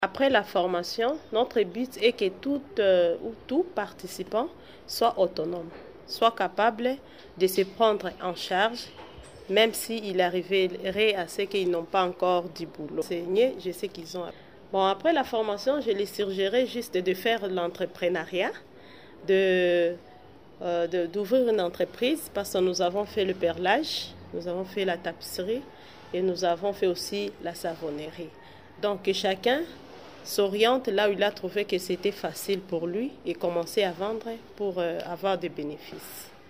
Après la formation, notre but est que tout participant soit autonome, soit capable de se prendre en charge, même s'il arriverait à ce qu'ils n'ont pas encore du boulot. Je sais qu'ils ont. Bon, après la formation, je les suggérerais juste de faire l'entrepreneuriat, d'ouvrir une entreprise parce que nous avons fait le perlage, nous avons fait la tapisserie et nous avons fait aussi la savonnerie. Donc, que chacun s'oriente là où il a trouvé que c'était facile pour lui et commencer à vendre pour avoir des bénéfices.